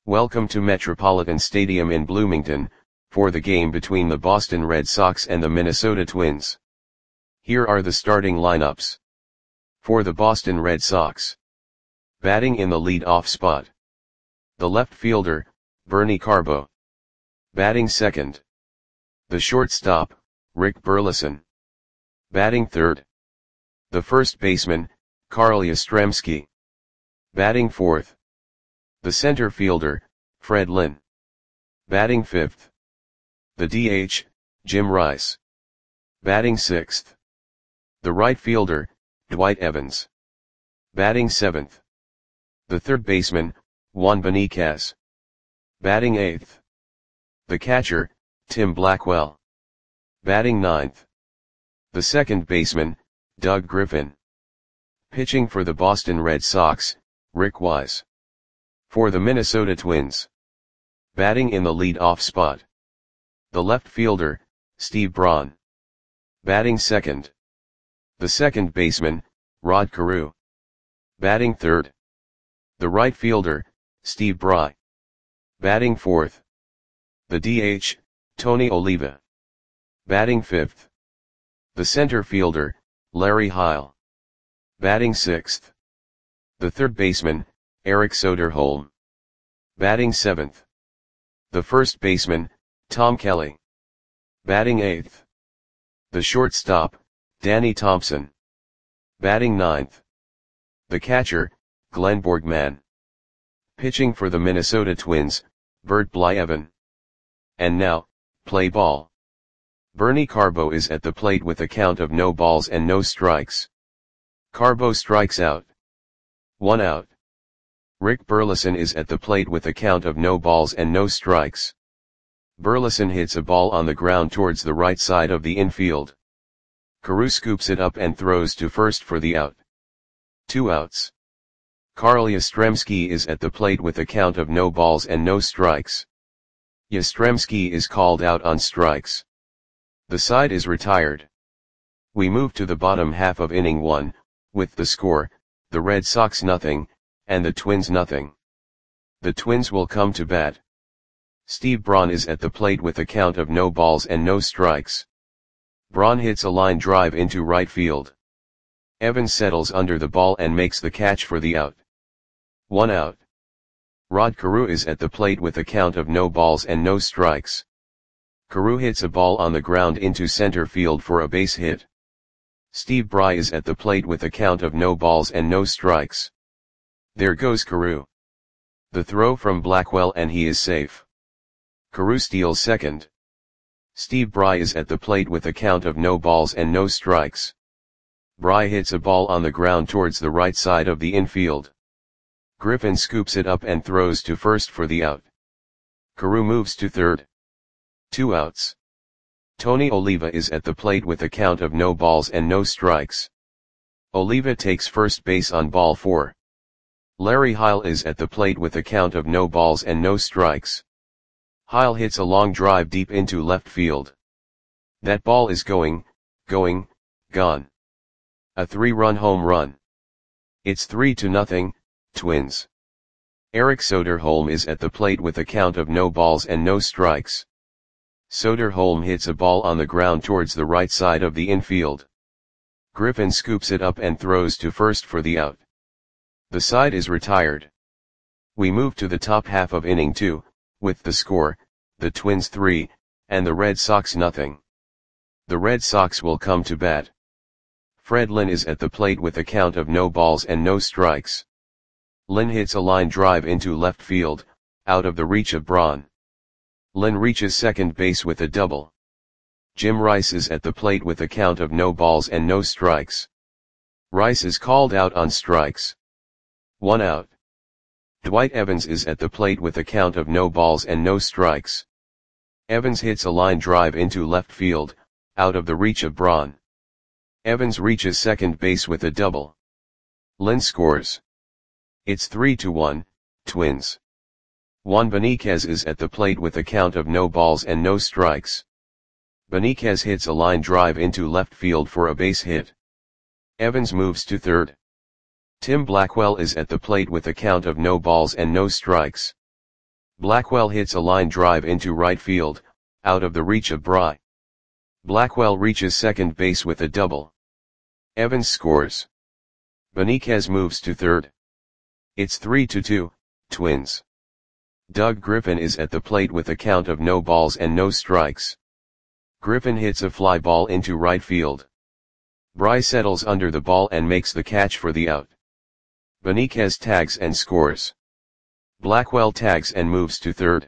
Welcome to Metropolitan Stadium in Bloomington, for the game between the Boston Red Sox and the Minnesota Twins. Here are the starting lineups. For the Boston Red Sox. Batting in the lead-off spot. The left fielder, Bernie Carbo. Batting second. The shortstop, Rick Burleson. Batting third. The first baseman, Carl Yastrzemski. Batting fourth. The center fielder, Fred Lynn. Batting fifth. The DH, Jim Rice. Batting sixth. The right fielder, Dwight Evans. Batting seventh. The third baseman, Juan Beniquez. Batting eighth. The catcher, Tim Blackwell. Batting ninth. The second baseman, Doug Griffin. Pitching for the Boston Red Sox, Rick Wise. For the Minnesota Twins. Batting in the lead-off spot. The left fielder, Steve Braun. Batting second. The second baseman, Rod Carew. Batting third. The right fielder, Steve Bry. Batting fourth. The DH, Tony Oliva. Batting fifth. The center fielder, Larry Heil. Batting sixth. The third baseman, Eric Soderholm. Batting seventh. The first baseman, Tom Kelly. Batting eighth. The shortstop, Danny Thompson. Batting ninth. The catcher, Glenn Borgman. Pitching for the Minnesota Twins, Bert Blyleven. And now, play ball. Bernie Carbo is at the plate with a count of no balls and no strikes. Carbo strikes out. 1 out. Rick Burleson is at the plate with a count of no balls and no strikes. Burleson hits a ball on the ground towards the right side of the infield. Carew scoops it up and throws to first for the out. 2 outs. Carl Yastrzemski is at the plate with a count of no balls and no strikes. Yastrzemski is called out on strikes. The side is retired. We move to the bottom half of inning 1, with the score, the Red Sox nothing, and the Twins nothing. The Twins will come to bat. Steve Braun is at the plate with a count of no balls and no strikes. Braun hits a line drive into right field. Evans settles under the ball and makes the catch for the out. 1 out. Rod Carew is at the plate with a count of no balls and no strikes. Carew hits a ball on the ground into center field for a base hit. Steve Bry is at the plate with a count of no balls and no strikes. There goes Carew. The throw from Blackwell and he is safe. Carew steals second. Steve Bry is at the plate with a count of no balls and no strikes. Bry hits a ball on the ground towards the right side of the infield. Griffin scoops it up and throws to first for the out. Carew moves to third. 2 outs. Tony Oliva is at the plate with a count of no balls and no strikes. Oliva takes first base on ball 4. Larry Heil is at the plate with a count of no balls and no strikes. Heil hits a long drive deep into left field. That ball is gone. A 3-run home run. It's 3-0, Twins. Eric Soderholm is at the plate with a count of no balls and no strikes. Soderholm hits a ball on the ground towards the right side of the infield. Griffin scoops it up and throws to first for the out. The side is retired. We move to the top half of inning 2, with the score, the Twins 3, and the Red Sox nothing. The Red Sox will come to bat. Fred Lynn is at the plate with a count of no balls and no strikes. Lynn hits a line drive into left field, out of the reach of Braun. Lynn reaches second base with a double. Jim Rice is at the plate with a count of no balls and no strikes. Rice is called out on strikes. 1 out. Dwight Evans is at the plate with a count of no balls and no strikes. Evans hits a line drive into left field, out of the reach of Braun. Evans reaches second base with a double. Lynn scores. It's 3-1, Twins. Juan Beniquez is at the plate with a count of no balls and no strikes. Beniquez hits a line drive into left field for a base hit. Evans moves to third. Tim Blackwell is at the plate with a count of no balls and no strikes. Blackwell hits a line drive into right field, out of the reach of Bry. Blackwell reaches second base with a double. Evans scores. Beniquez moves to third. It's 3-2, Twins. Doug Griffin is at the plate with a count of no balls and no strikes. Griffin hits a fly ball into right field. Bry settles under the ball and makes the catch for the out. Beniquez tags and scores. Blackwell tags and moves to third.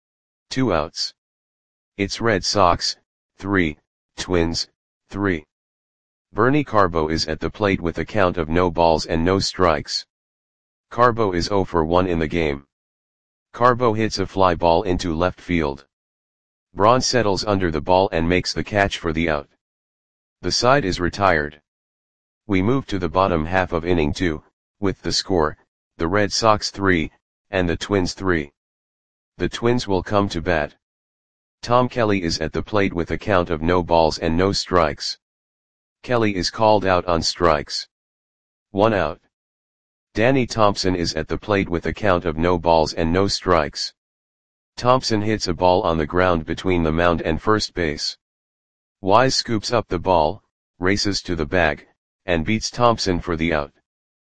2 outs. It's Red Sox, 3, Twins, 3. Bernie Carbo is at the plate with a count of no balls and no strikes. Carbo is 0 for 1 in the game. Carbo hits a fly ball into left field. Braun settles under the ball and makes the catch for the out. The side is retired. We move to the bottom half of inning 2, with the score, the Red Sox 3, and the Twins 3. The Twins will come to bat. Tom Kelly is at the plate with a count of no balls and no strikes. Kelly is called out on strikes. 1 out. Danny Thompson is at the plate with a count of no balls and no strikes. Thompson hits a ball on the ground between the mound and first base. Wise scoops up the ball, races to the bag, and beats Thompson for the out.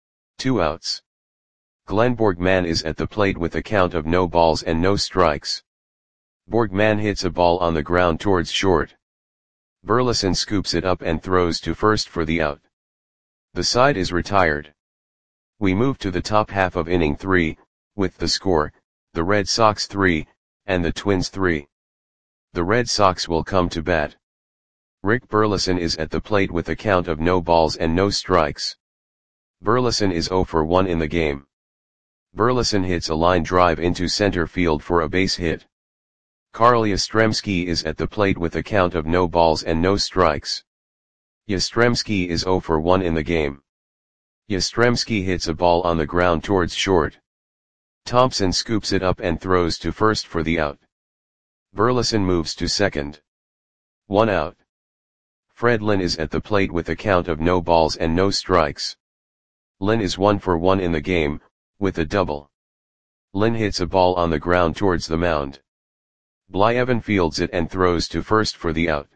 2 outs. Glenn Borgman is at the plate with a count of no balls and no strikes. Borgman hits a ball on the ground towards short. Burleson scoops it up and throws to first for the out. The side is retired. We move to the top half of inning 3, with the score, the Red Sox 3, and the Twins 3. The Red Sox will come to bat. Rick Burleson is at the plate with a count of no balls and no strikes. Burleson is 0 for 1 in the game. Burleson hits a line drive into center field for a base hit. Carl Yastrzemski is at the plate with a count of no balls and no strikes. Yastrzemski is 0 for 1 in the game. Yastrzemski hits a ball on the ground towards short. Thompson scoops it up and throws to first for the out. Burleson moves to second. 1 out. Fred Lynn is at the plate with a count of no balls and no strikes. Lynn is 1 for 1 in the game, with a double. Lynn hits a ball on the ground towards the mound. Blyevin fields it and throws to first for the out.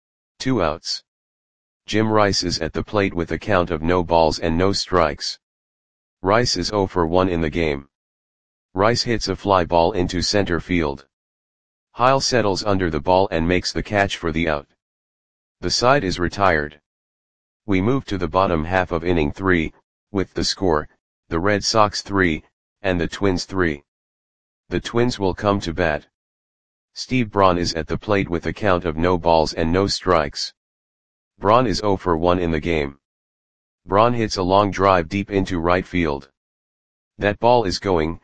2 outs. Jim Rice is at the plate with a count of no balls and no strikes. Rice is 0 for 1 in the game. Rice hits a fly ball into center field. Heil settles under the ball and makes the catch for the out. The side is retired. We move to the bottom half of inning 3, with the score, the Red Sox 3, and the Twins 3. The Twins will come to bat. Steve Braun is at the plate with a count of no balls and no strikes. Braun is 0 for 1 in the game. Braun hits a long drive deep into right field. That ball is gone.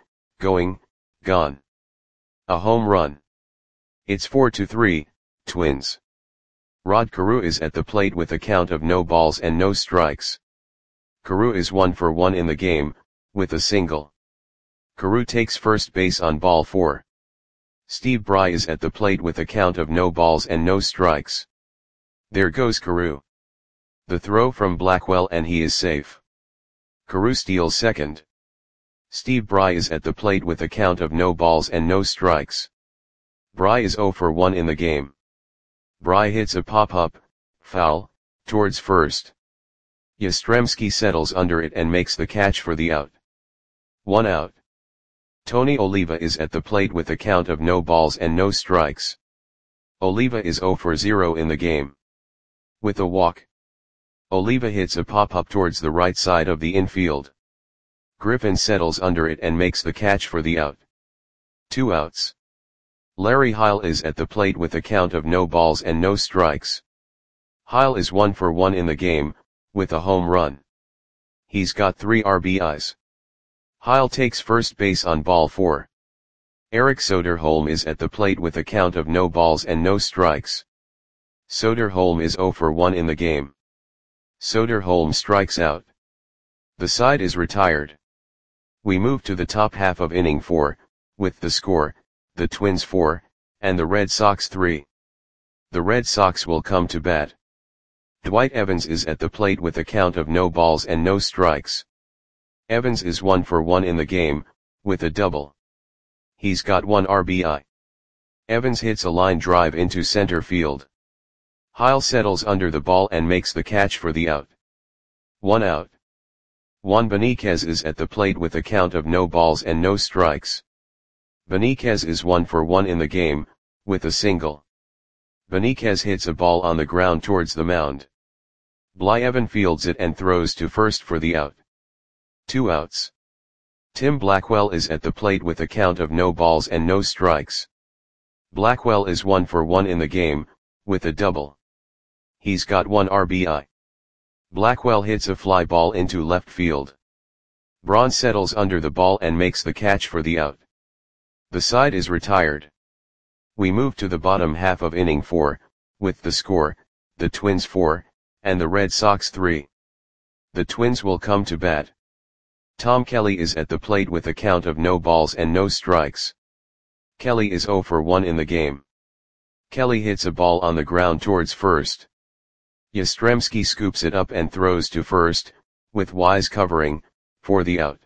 A home run. It's 4-3, Twins. Rod Carew is at the plate with a count of no balls and no strikes. Carew is 1 for 1 in the game, with a single. Carew takes first base on ball 4. Steve Bry is at the plate with a count of no balls and no strikes. There goes Carew. The throw from Blackwell and he is safe. Carew steals second. Steve Bry is at the plate with a count of no balls and no strikes. Bry is 0 for 1 in the game. Bry hits a pop-up, foul, towards first. Yastrzemski settles under it and makes the catch for the out. 1 out. Tony Oliva is at the plate with a count of no balls and no strikes. Oliva is 0 for 0 in the game. With a walk. Oliva hits a pop-up towards the right side of the infield. Griffin settles under it and makes the catch for the out. 2 outs. Larry Heil is at the plate with a count of no balls and no strikes. Heil is 1 for 1 in the game, with a home run. He's got 3 RBIs. Heil takes first base on ball 4. Eric Soderholm is at the plate with a count of no balls and no strikes. Soderholm is 0 for 1 in the game. Soderholm strikes out. The side is retired. We move to the top half of inning 4, with the score, the Twins 4, and the Red Sox 3. The Red Sox will come to bat. Dwight Evans is at the plate with a count of no balls and no strikes. Evans is 1 for 1 in the game, with a double. He's got 1 RBI. Evans hits a line drive into center field. Heil settles under the ball and makes the catch for the out. 1 out. Juan Beniquez is at the plate with a count of no balls and no strikes. Beniquez is 1 for 1 in the game, with a single. Beniquez hits a ball on the ground towards the mound. Blyevin fields it and throws to first for the out. 2 outs. Tim Blackwell is at the plate with a count of no balls and no strikes. Blackwell is 1 for 1 in the game, with a double. He's got 1 RBI. Blackwell hits a fly ball into left field. Braun settles under the ball and makes the catch for the out. The side is retired. We move to the bottom half of inning 4, with the score, the Twins 4, and the Red Sox 3. The Twins will come to bat. Tom Kelly is at the plate with a count of no balls and no strikes. Kelly is 0 for 1 in the game. Kelly hits a ball on the ground towards first. Yastrzemski scoops it up and throws to first, with Wise covering, for the out.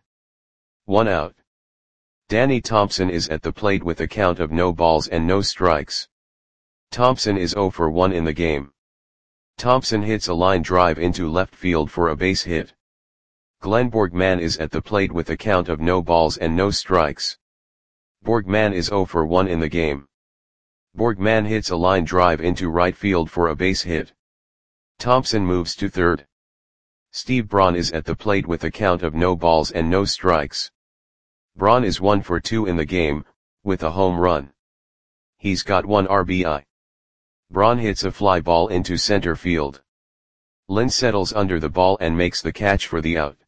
1 out. Danny Thompson is at the plate with a count of no balls and no strikes. Thompson is 0 for 1 in the game. Thompson hits a line drive into left field for a base hit. Glenn Borgman is at the plate with a count of no balls and no strikes. Borgman is 0 for 1 in the game. Borgman hits a line drive into right field for a base hit. Thompson moves to third. Steve Braun is at the plate with a count of no balls and no strikes. Braun is 1 for 2 in the game, with a home run. He's got 1 RBI. Braun hits a fly ball into center field. Lynn settles under the ball and makes the catch for the out.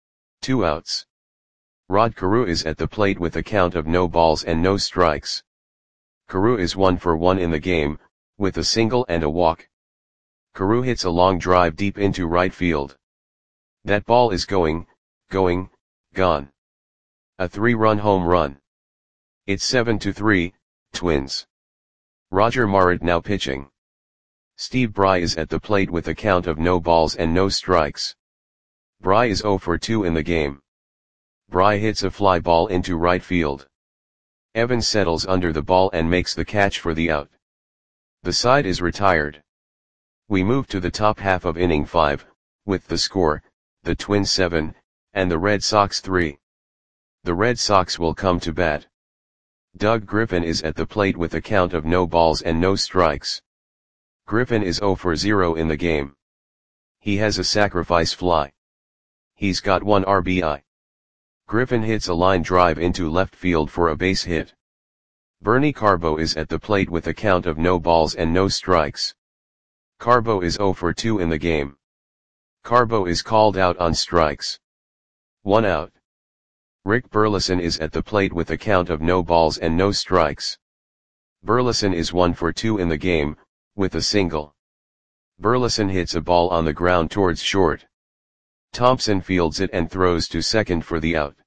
2 outs. Rod Carew is at the plate with a count of no balls and no strikes. Carew is 1 for 1 in the game, with a single and a walk. Carew hits a long drive deep into right field. That ball is gone. A 3-run home run. It's 7-3, Twins. Roger Marit now pitching. Steve Bry is at the plate with a count of no balls and no strikes. Bry is 0 for 2 in the game. Bry hits a fly ball into right field. Evans settles under the ball and makes the catch for the out. The side is retired. We move to the top half of inning 5, with the score, the Twins 7, and the Red Sox 3. The Red Sox will come to bat. Doug Griffin is at the plate with a count of no balls and no strikes. Griffin is 0 for 0 in the game. He has a sacrifice fly. He's got 1 RBI. Griffin hits a line drive into left field for a base hit. Bernie Carbo is at the plate with a count of no balls and no strikes. Carbo is 0 for 2 in the game. Carbo is called out on strikes. 1 out. Rick Burleson is at the plate with a count of no balls and no strikes. Burleson is 1 for 2 in the game, with a single. Burleson hits a ball on the ground towards short. Thompson fields it and throws to second for the out.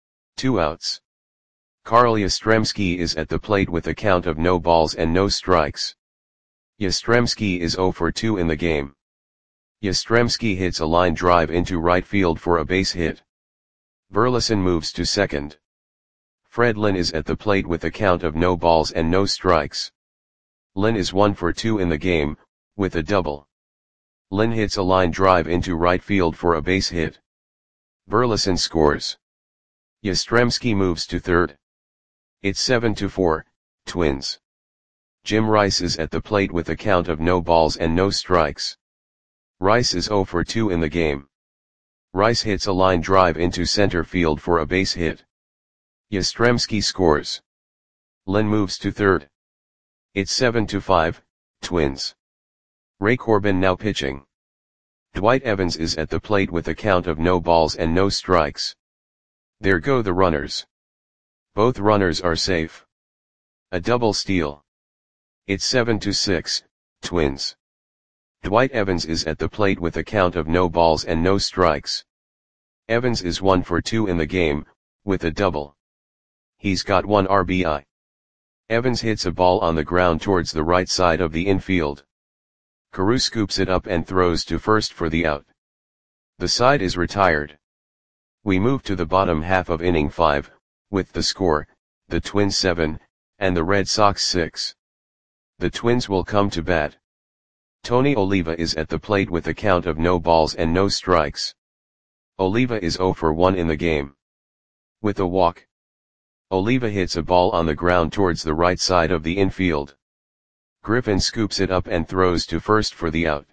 2 outs. Carl Yastrzemski is at the plate with a count of no balls and no strikes. Yastrzemski is 0 for 2 in the game. Yastrzemski hits a line drive into right field for a base hit. Burleson moves to second. Fred Lynn is at the plate with a count of no balls and no strikes. Lynn is 1 for 2 in the game, with a double. Lynn hits a line drive into right field for a base hit. Burleson scores. Yastrzemski moves to third. It's 7-4, Twins. Jim Rice is at the plate with a count of no balls and no strikes. Rice is 0 for 2 in the game. Rice hits a line drive into center field for a base hit. Yastrzemski scores. Lynn moves to third. It's 7-5, Twins. Ray Corbin now pitching. Dwight Evans is at the plate with a count of no balls and no strikes. There go the runners. Both runners are safe. A double steal. It's 7-6, Twins. Dwight Evans is at the plate with a count of no balls and no strikes. Evans is 1 for 2 in the game, with a double. He's got 1 RBI. Evans hits a ball on the ground towards the right side of the infield. Carew scoops it up and throws to first for the out. The side is retired. We move to the bottom half of inning 5, with the score, the Twins 7, and the Red Sox 6. The Twins will come to bat. Tony Oliva is at the plate with a count of no balls and no strikes. Oliva is 0 for 1 in the game. With a walk, Oliva hits a ball on the ground towards the right side of the infield. Griffin scoops it up and throws to first for the out.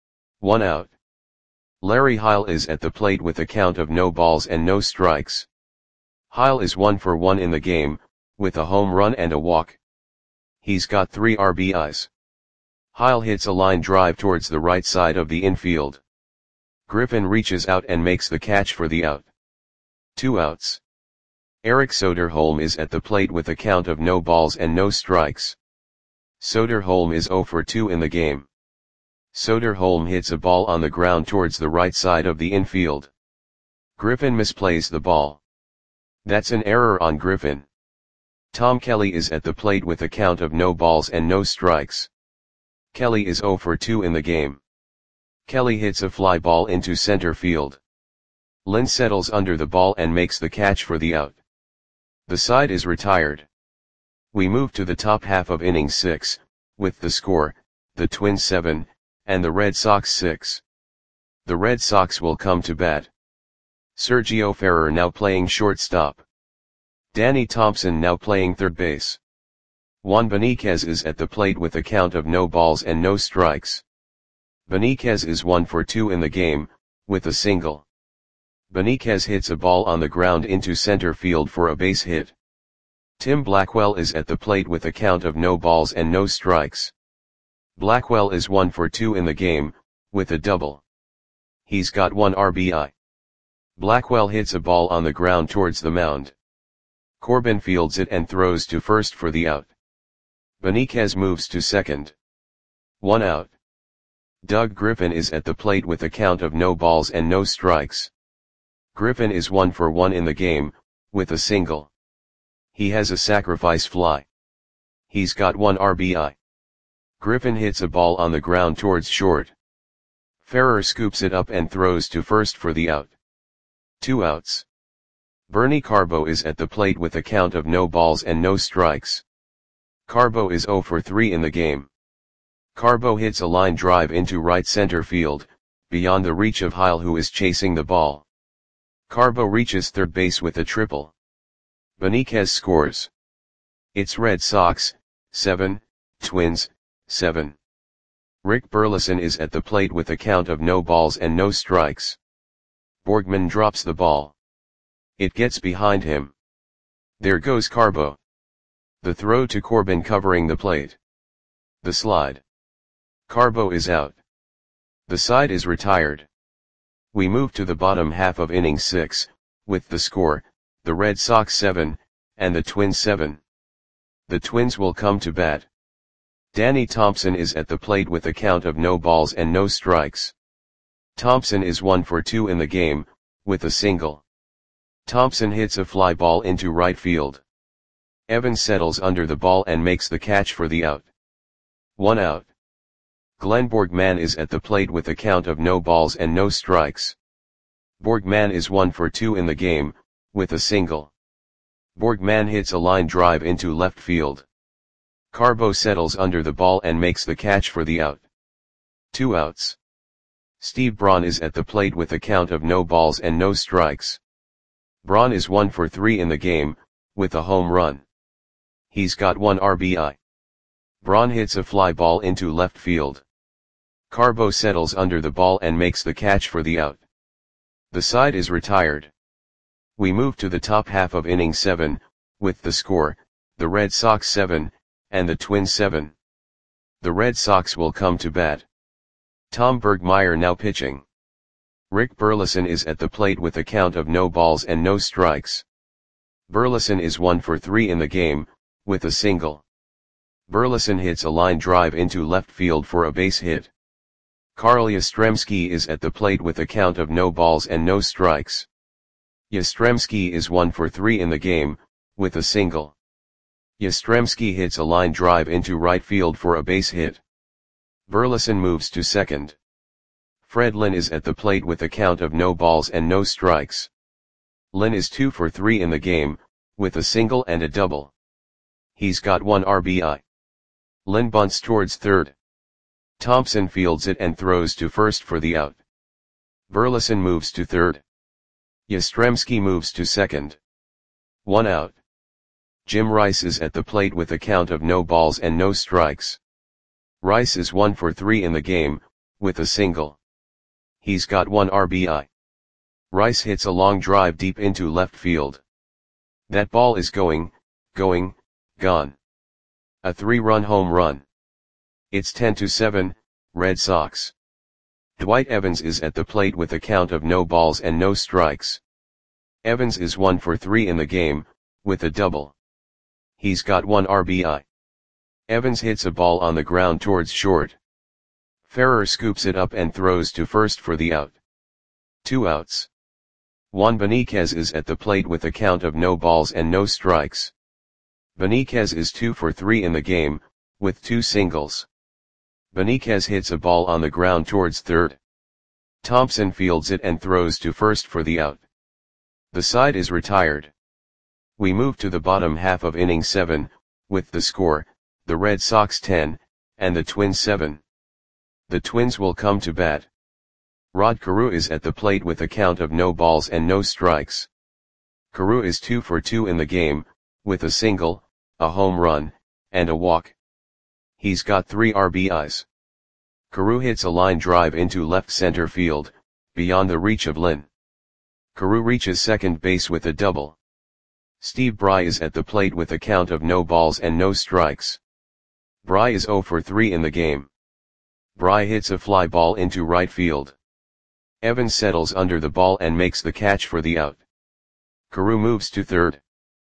1 out. Larry Heil is at the plate with a count of no balls and no strikes. Heil is 1 for 1 in the game, with a home run and a walk. He's got 3 RBIs. Heil hits a line drive towards the right side of the infield. Griffin reaches out and makes the catch for the out. 2 outs. Eric Soderholm is at the plate with a count of no balls and no strikes. Soderholm is 0 for 2 in the game. Soderholm hits a ball on the ground towards the right side of the infield. Griffin misplays the ball. That's an error on Griffin. Tom Kelly is at the plate with a count of no balls and no strikes. Kelly is 0 for 2 in the game. Kelly hits a fly ball into center field. Lynn settles under the ball and makes the catch for the out. The side is retired. We move to the top half of inning 6, with the score, the Twins 7, and the Red Sox 6. The Red Sox will come to bat. Sergio Ferrer now playing shortstop. Danny Thompson now playing third base. Juan Beniquez is at the plate with a count of no balls and no strikes. Beniquez is 1 for 2 in the game, with a single. Beniquez hits a ball on the ground into center field for a base hit. Tim Blackwell is at the plate with a count of no balls and no strikes. Blackwell is 1 for 2 in the game, with a double. He's got 1 RBI. Blackwell hits a ball on the ground towards the mound. Corbin fields it and throws to first for the out. Beniquez moves to second. 1 out. Doug Griffin is at the plate with a count of no balls and no strikes. Griffin is 1 for 1 in the game, with a single. He has a sacrifice fly. He's got 1 RBI. Griffin hits a ball on the ground towards short. Ferrer scoops it up and throws to first for the out. 2 outs. Bernie Carbo is at the plate with a count of no balls and no strikes. Carbo is 0 for 3 in the game. Carbo hits a line drive into right center field, beyond the reach of Heil, who is chasing the ball. Carbo reaches third base with a triple. Beniquez scores. It's Red Sox 7, Twins 7. Rick Burleson is at the plate with a count of no balls and no strikes. Borgman drops the ball. It gets behind him. There goes Carbo. The throw to Corbin covering the plate. The slide. Carbo is out. The side is retired. We move to the bottom half of inning 6, with the score, the Red Sox 7, and the Twins 7. The Twins will come to bat. Danny Thompson is at the plate with a count of no balls and no strikes. Thompson is 1 for 2 in the game, with a single. Thompson hits a fly ball into right field. Evans settles under the ball and makes the catch for the out. 1 out. Glenn Borgman is at the plate with a count of no balls and no strikes. Borgman is 1 for 2 in the game, with a single. Borgman hits a line drive into left field. Carbo settles under the ball and makes the catch for the out. 2 outs. Steve Braun is at the plate with a count of no balls and no strikes. Braun is 1 for 3 in the game, with a home run. He's got 1 RBI. Braun hits a fly ball into left field. Carbo settles under the ball and makes the catch for the out. The side is retired. We move to the top half of inning 7, with the score, the Red Sox 7, and the Twins 7. The Red Sox will come to bat. Tom Bergmeyer now pitching. Rick Burleson is at the plate with a count of no balls and no strikes. Burleson is 1 for 3 in the game, with a single. Burleson hits a line drive into left field for a base hit. Carl Yastrzemski is at the plate with a count of no balls and no strikes. Yastrzemski is 1 for 3 in the game, with a single. Yastrzemski hits a line drive into right field for a base hit. Burleson moves to second. Fred Lynn is at the plate with a count of no balls and no strikes. Lynn is 2 for 3 in the game, with a single and a double. He's got 1 RBI. Lynn bunts towards third. Thompson fields it and throws to first for the out. Burleson moves to third. Yastrzemski moves to second. 1 out. Jim Rice is at the plate with a count of no balls and no strikes. Rice is 1 for 3 in the game, with a single. He's got 1 RBI. Rice hits a long drive deep into left field. That ball is gone. A 3-run home run. It's 10-7, Red Sox. Dwight Evans is at the plate with a count of no balls and no strikes. Evans is 1 for 3 in the game, with a double. He's got 1 RBI. Evans hits a ball on the ground towards short. Ferrer scoops it up and throws to first for the out. 2 outs. Juan Beniquez is at the plate with a count of no balls and no strikes. Beniquez is 2 for 3 in the game, with 2 singles. Beniquez hits a ball on the ground towards third. Thompson fields it and throws to first for the out. The side is retired. We move to the bottom half of inning 7, with the score, the Red Sox 10, and the Twins 7. The Twins will come to bat. Rod Carew is at the plate with a count of no balls and no strikes. Carew is 2 for 2 in the game, with a single, a home run, and a walk. He's got 3 RBIs. Carew hits a line drive into left center field, beyond the reach of Lynn. Carew reaches second base with a double. Steve Bry is at the plate with a count of no balls and no strikes. Bry is 0 for 3 in the game. Bry hits a fly ball into right field. Evans settles under the ball and makes the catch for the out. Carew moves to third.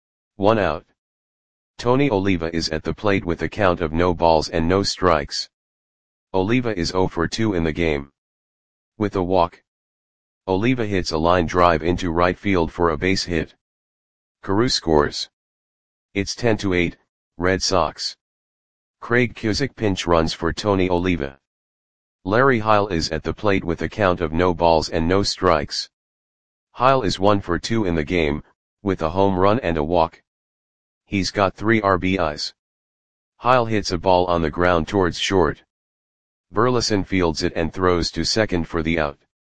1 out. Tony Oliva is at the plate with a count of no balls and no strikes. Oliva is 0 for 2 in the game. With a walk. Oliva hits a line drive into right field for a base hit. Carew scores. It's 10-8, Red Sox. Craig Cusick pinch runs for Tony Oliva. Larry Heil is at the plate with a count of no balls and no strikes. Heil is 1 for 2 in the game, with a home run and a walk. He's got 3 RBIs. Heil hits a ball on the ground towards short. Burleson fields it and throws to second for the out.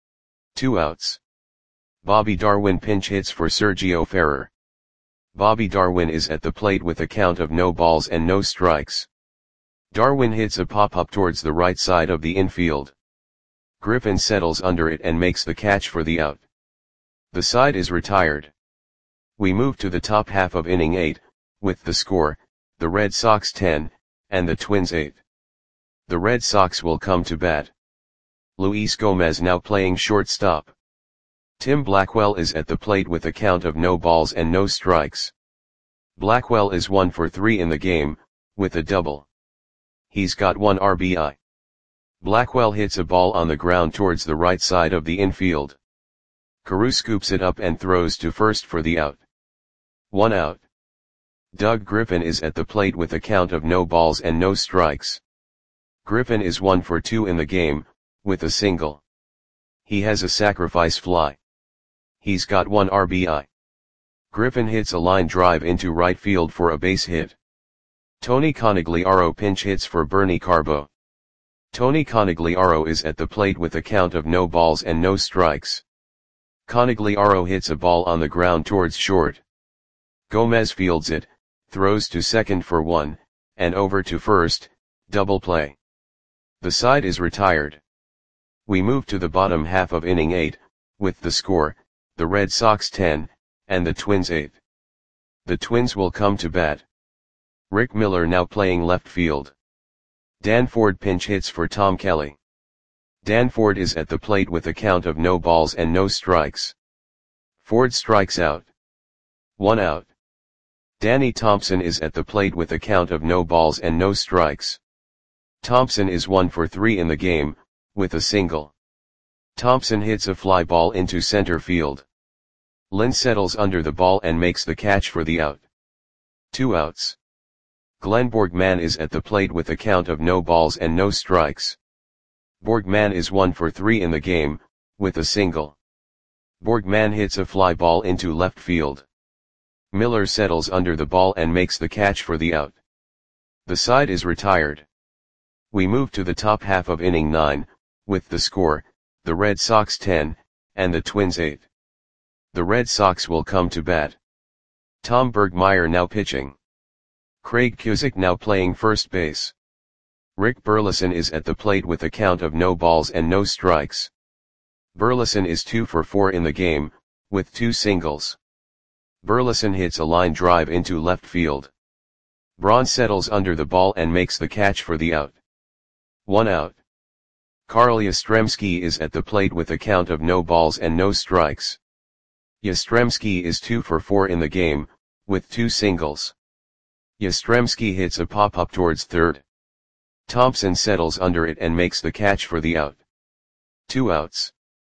2 outs. Bobby Darwin pinch hits for Sergio Ferrer. Bobby Darwin is at the plate with a count of no balls and no strikes. Darwin hits a pop-up towards the right side of the infield. Griffin settles under it and makes the catch for the out. The side is retired. We move to the top half of inning 8, with the score, the Red Sox 10, and the Twins 8. The Red Sox will come to bat. Luis Gomez now playing shortstop. Tim Blackwell is at the plate with a count of no balls and no strikes. Blackwell is 1 for 3 in the game, with a double. He's got 1 RBI. Blackwell hits a ball on the ground towards the right side of the infield. Carew scoops it up and throws to first for the out. 1 out. Doug Griffin is at the plate with a count of no balls and no strikes. Griffin is 1 for 2 in the game, with a single. He has a sacrifice fly. He's got 1 RBI. Griffin hits a line drive into right field for a base hit. Tony Conigliaro pinch hits for Bernie Carbo. Tony Conigliaro is at the plate with a count of no balls and no strikes. Conigliaro hits a ball on the ground towards short. Gomez fields it, throws to second for 1, and over to first, double play. The side is retired. We move to the bottom half of inning 8, with the score, the Red Sox 10, and the Twins 8. The Twins will come to bat. Rick Miller now playing left field. Dan Ford pinch hits for Tom Kelly. Dan Ford is at the plate with a count of no balls and no strikes. Ford strikes out. 1 out. Danny Thompson is at the plate with a count of no balls and no strikes. Thompson is 1 for 3 in the game, with a single. Thompson hits a fly ball into center field. Lynn settles under the ball and makes the catch for the out. 2 outs. Glenn Borgman is at the plate with a count of no balls and no strikes. Borgman is 1 for 3 in the game, with a single. Borgman hits a fly ball into left field. Miller settles under the ball and makes the catch for the out. The side is retired. We move to the top half of inning 9, with the score, the Red Sox 10, and the Twins 8. The Red Sox will come to bat. Tom Bergmeyer now pitching. Craig Cusick now playing first base. Rick Burleson is at the plate with a count of no balls and no strikes. Burleson is 2 for 4 in the game, with 2 singles. Burleson hits a line drive into left field. Braun settles under the ball and makes the catch for the out. 1 out. Carl Yastrzemski is at the plate with a count of no balls and no strikes. Yastrzemski is 2 for 4 in the game, with 2 singles. Yastrzemski hits a pop-up towards third. Thompson settles under it and makes the catch for the out. 2 outs.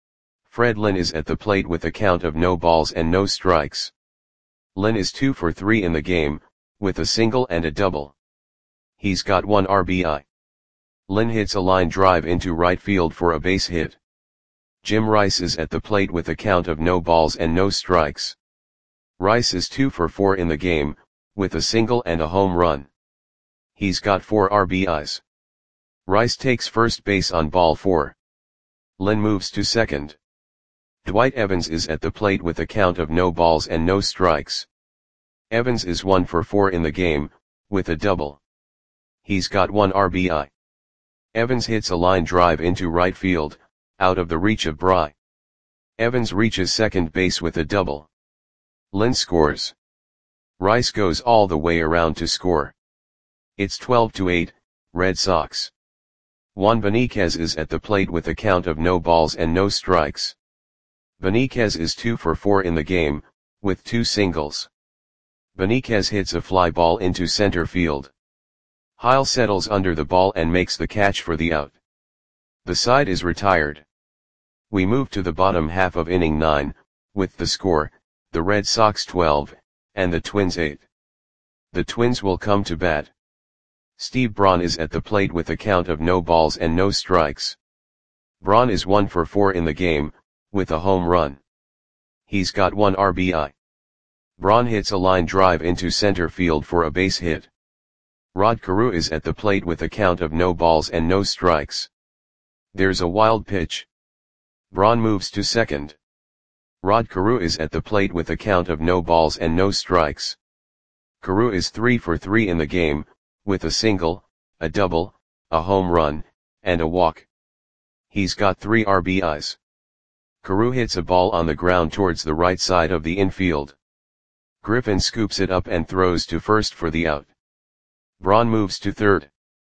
Fred Lynn is at the plate with a count of no balls and no strikes. Lynn is 2 for 3 in the game, with a single and a double. He's got 1 RBI. Lynn hits a line drive into right field for a base hit. Jim Rice is at the plate with a count of no balls and no strikes. Rice is 2 for 4 in the game, with a single and a home run. He's got 4 RBIs. Rice takes first base on ball 4. Lynn moves to second. Dwight Evans is at the plate with a count of no balls and no strikes. Evans is 1 for 4 in the game, with a double. He's got 1 RBI. Evans hits a line drive into right field, out of the reach of Bry. Evans reaches second base with a double. Lynn scores. Rice goes all the way around to score. It's 12-8, Red Sox. Juan Beniquez is at the plate with a count of no balls and no strikes. Beniquez is 2 for 4 in the game, with 2 singles. Beniquez hits a fly ball into center field. Heil settles under the ball and makes the catch for the out. The side is retired. We move to the bottom half of inning 9, with the score, the Red Sox 12, and the Twins 8. The Twins will come to bat. Steve Braun is at the plate with a count of no balls and no strikes. Braun is 1 for 4 in the game, with a home run. He's got 1 RBI. Braun hits a line drive into center field for a base hit. Rod Carew is at the plate with a count of no balls and no strikes. There's a wild pitch. Braun moves to second. Rod Carew is at the plate with a count of no balls and no strikes. Carew is 3 for 3 in the game, with a single, a double, a home run, and a walk. He's got 3 RBIs. Carew hits a ball on the ground towards the right side of the infield. Griffin scoops it up and throws to first for the out. Braun moves to third.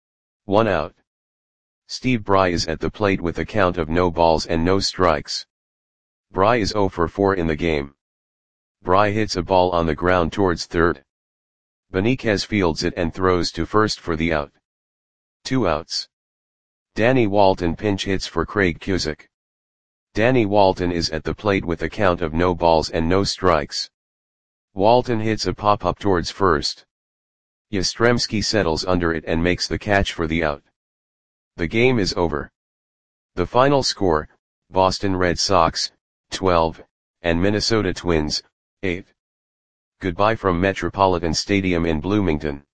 1 out. Steve Bry is at the plate with a count of no balls and no strikes. Bry is 0 for 4 in the game. Bry hits a ball on the ground towards third. Beniquez fields it and throws to first for the out. 2 outs. Danny Walton pinch hits for Craig Cusick. Danny Walton is at the plate with a count of no balls and no strikes. Walton hits a pop-up towards first. Yastrzemski settles under it and makes the catch for the out. The game is over. The final score, Boston Red Sox, 12, and Minnesota Twins, 8. Goodbye from Metropolitan Stadium in Bloomington.